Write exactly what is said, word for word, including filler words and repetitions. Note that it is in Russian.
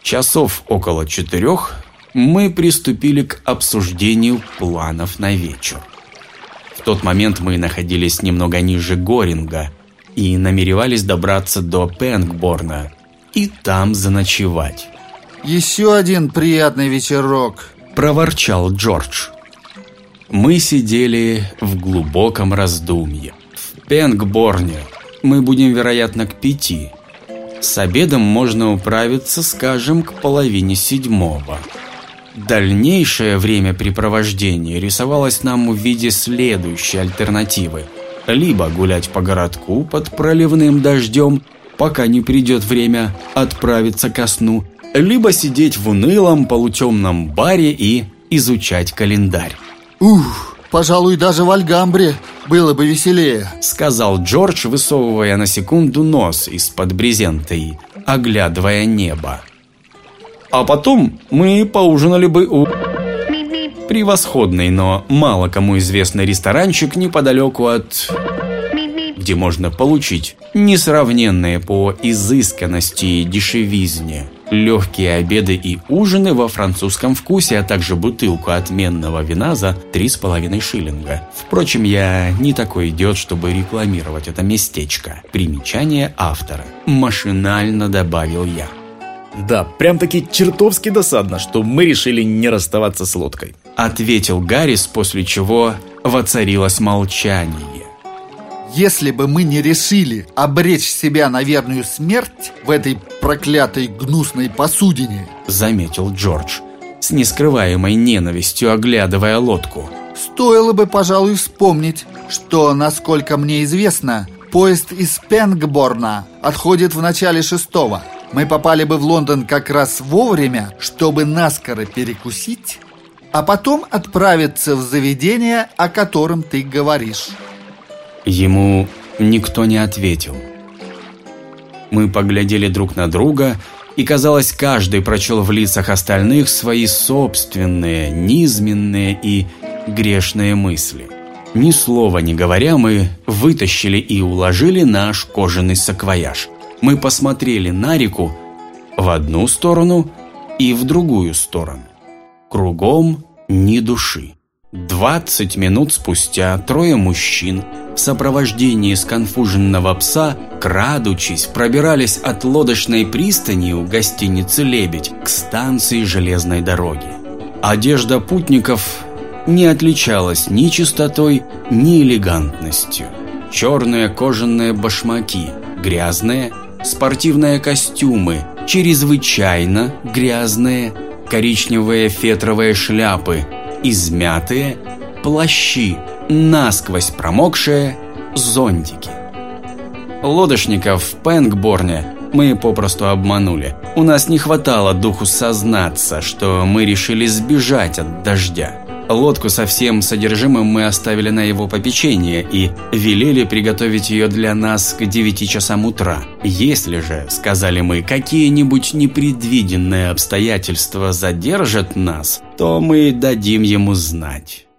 Часов около четырех мы приступили к обсуждению планов на вечер. В тот момент мы находились немного ниже Горинга и намеревались добраться до Пенгборна и там заночевать. «Еще один приятный вечерок», – проворчал Джордж. Мы сидели в глубоком раздумье. В Пенгборне мы будем, вероятно, к пяти. С обедом можно управиться, скажем, к половине седьмого. Дальнейшее времяпрепровождение рисовалось нам в виде следующей альтернативы. Либо гулять по городку под проливным дождем, пока не придет время отправиться ко сну, либо сидеть в унылом полутемном баре и изучать календарь. «Ух, пожалуй, даже в Альгамбре было бы веселее», — сказал Джордж, высовывая на секунду нос из-под брезента и оглядывая небо. «А потом мы поужинали бы у...» Превосходный, но мало кому известный ресторанчик неподалеку от... где можно получить несравненные по изысканности и дешевизне легкие обеды и ужины во французском вкусе, а также бутылку отменного вина за три с половиной шиллинга. Впрочем, я не такой идиот, чтобы рекламировать это местечко. Примечание автора. Машинально добавил я. «Да, прям-таки чертовски досадно, что мы решили не расставаться с лодкой», — ответил Гаррис, после чего воцарилось молчание. «Если бы мы не решили обречь себя на верную смерть в этой проклятой гнусной посудине», — заметил Джордж, с нескрываемой ненавистью оглядывая лодку, «стоило бы, пожалуй, вспомнить, что, насколько мне известно, поезд из Пенгборна отходит в начале шестого. Мы попали бы в Лондон как раз вовремя, чтобы наскоро перекусить, а потом отправиться в заведение, о котором ты говоришь». Ему никто не ответил. Мы поглядели друг на друга, и, казалось, каждый прочел в лицах остальных свои собственные, низменные и грешные мысли. Ни слова не говоря, мы вытащили и уложили наш кожаный саквояж. Мы посмотрели на реку в одну сторону и в другую сторону. Кругом ни души. Двадцать минут спустя трое мужчин в сопровождении сконфуженного пса, крадучись, пробирались от лодочной пристани у гостиницы «Лебедь» к станции железной дороги. Одежда путников не отличалась ни чистотой, ни элегантностью. Черные кожаные башмаки, грязные, спортивные костюмы, чрезвычайно грязные, коричневые фетровые шляпы, измятые, плащи, насквозь промокшие, зонтики. Лодочников в Пенгборне мы попросту обманули. У нас не хватало духу сознаться, что мы решили сбежать от дождя. Лодку со всем содержимым мы оставили на его попечение и велели приготовить ее для нас к девяти часам утра. Если же, сказали мы, какие-нибудь непредвиденные обстоятельства задержат нас, то мы дадим ему знать.